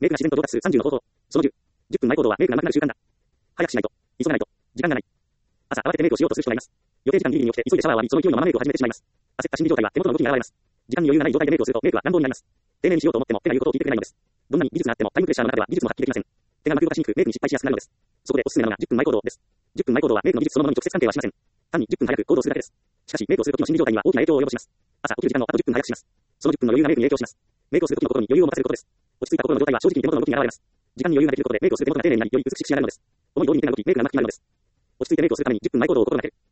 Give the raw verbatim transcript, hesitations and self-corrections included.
メイクが自然と到達するさんじゅうの方法。そのじゅう。じゅっぷんまえ行動はメイクが上手くなる習慣だ。早くしないと。急がないと。時間がない。朝、慌ててメイクをしようとする人がいます。予定時間ギリギリに起きて急いでシャワーを浴び、その勢いのままメイクを始めてしまいます。焦った心理状態は手元の動きに現れます。時間に余裕がない状態でメイクをするとメイクは乱暴になります。丁寧にしようと思っても手が言うことを聞いてくれないのです。どんなに技術があってもタイムプレッシャーの中では技術も発揮できません。手がうまく動かしにくくメイクに失敗しやすくなるのです。そこでおすすめなのがじゅっぷんまえ行動です。じゅっぷんまえ行動はメイクの技術そのものに直接関係はしません。単にじゅっぷん早く行動するだけです。しかし、メイクをする時の心理状態には大きな影響を及ぼします。朝起きる時間をあとじゅっぷん早くします。そのじゅっぷんの余裕がメイクに影響します。メイクをする時の心に余裕を持たせることです。落ち着いた心の状態は正直に手元の動きに現れます。時間に余裕ができることでメイクをする手元が丁寧になり、より美しく仕上がるのです。思い通りに手が動き、メイクがうまく決まるのです。落ち着いてメイクをするためにじゅっぷんまえ行動を心がける。